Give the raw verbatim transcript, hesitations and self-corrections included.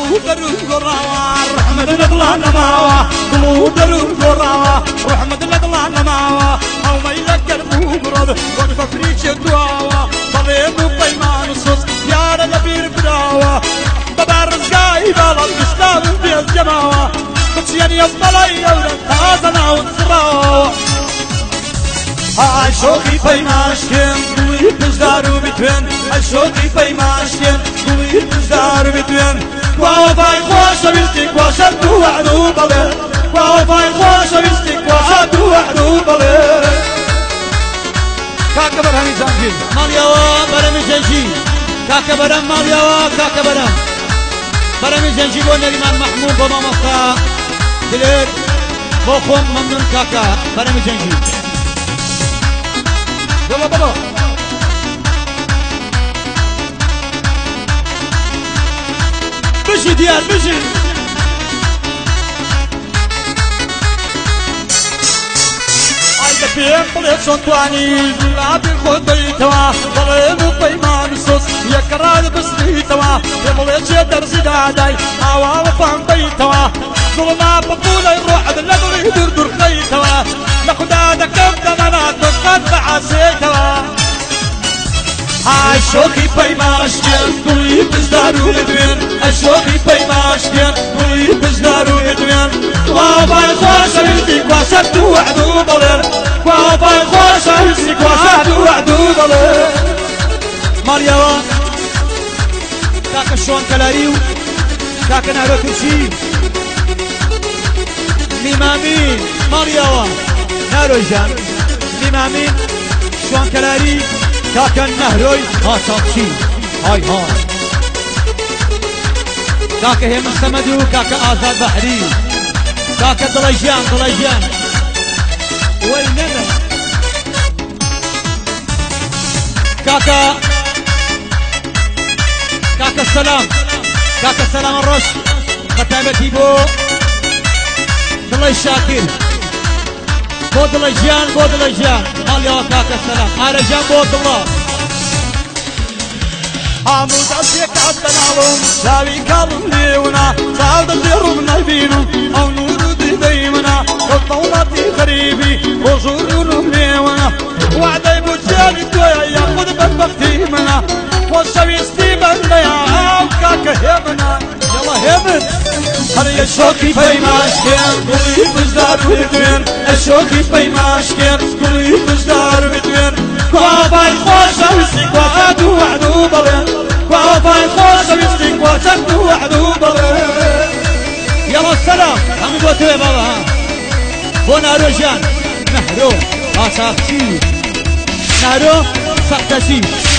درود قراوة رحمة الله نماوة قلوب درود قراوة رحمة الله نماوة أو ما يذكر بوبرد وقف فريش الدواوة طبيب وبيمان الصوص يا نبير براوة ببارز قايب على القشطان في الجماوة بتشيني يصبلي أولا تازنا ونصراوة عشوقي في ماشين قوي بجدار بتوين عشوقي في ماشين قوي بجدار بتوين وافاي خوش بيستيك وشد وعدو بلي وافاي خوش بيستيك وشد وعدو بلي كاكا برهمي زانجين ماليوا برمي زنجي كاكا برم ماليوا كاكا برم برمي زنجي بون الإمام محمود بما مصا دلير بوخم ممنون كاكا برمي زنجي يلا بابا بجي ديار بجي عايزة فين طلعت شنطواني لا بالخد بيتوا ضلين بيمان الصوص يا كراد بسريتوا يا بليش يا درسي داداي هوا وفهم بيتوا ظلما بطولة يروح بالنظر يدور دور خيتوا ناخد هذا كم دمانات بسقط بعسيتوا عشوقي في ماشين قولي بجدارو بدوين عشوقي في ماشين قولي بجدارو بدوين وافاي خوش عرسك وشد وعدو بلين وافاي خوش عرسك وشد وعدو بلين ماليوا كاكا شون كلاريو كاكا نهرو تمشي ميمامين ماليوا نهرو جان ميمامين شون كلاري كاكا النهروي هاتشي هاي هاي كاكا هي مستمدو كاكا آزاد بحري كاكا دليجان دليجان والنمر كاكا كاكا السلام كاكا السلام الرش متابتي بو دلي شاكر بو دليجان بو دليجان ماليا كاكا السلام عرجان بو دلار عمود عسيك عالتناوم ساوي كالم ليونا صعود الجرم نبينو او نور دي ديمنا والطولاتي غريبي وزورونو ليونا وعدي بجاني دويا ياخد بالبختيمنا والشوي ستيبن ليا كاكا هيمنا يلا هيمن هري الشوكي في ماشكين قولي بجدار بدوين الشوكي في ماشكين قولي بجدار بدوين وافاي خوش عرسك وشد وعدو بلين وافاي خوش عرسك وشد وعدو بلين يلا السلام هم بوتو يا بابا ها بو نهرو جان نهرو آساقشي نهرو سقتشي